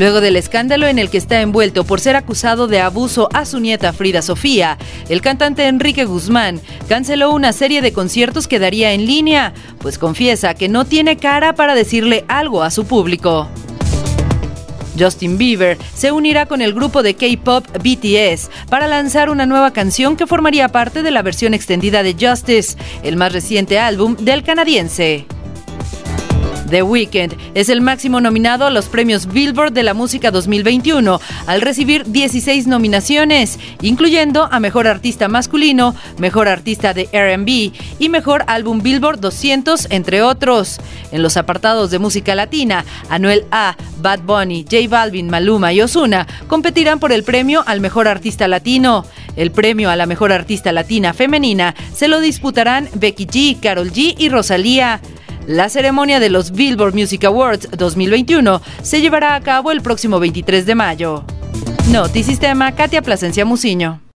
Luego del escándalo en el que está envuelto por ser acusado de abuso a su nieta Frida Sofía, el cantante Enrique Guzmán canceló una serie de conciertos que daría en línea, pues confiesa que no tiene cara para decirle algo a su público. Justin Bieber se unirá con el grupo de K-pop BTS para lanzar una nueva canción que formaría parte de la versión extendida de Justice, el más reciente álbum del canadiense. The Weeknd es el máximo nominado a los premios Billboard de la música 2021, al recibir 16 nominaciones, incluyendo a Mejor Artista Masculino, Mejor Artista de R&B y Mejor Álbum Billboard 200, entre otros. En los apartados de música latina, Anuel A, Bad Bunny, J Balvin, Maluma y Ozuna competirán por el premio al Mejor Artista Latino. El premio a la Mejor Artista Latina Femenina se lo disputarán Becky G, Karol G y Rosalía. La ceremonia de los Billboard Music Awards 2021 se llevará a cabo el próximo 23 de mayo. Notisistema, Katia Plasencia Muciño.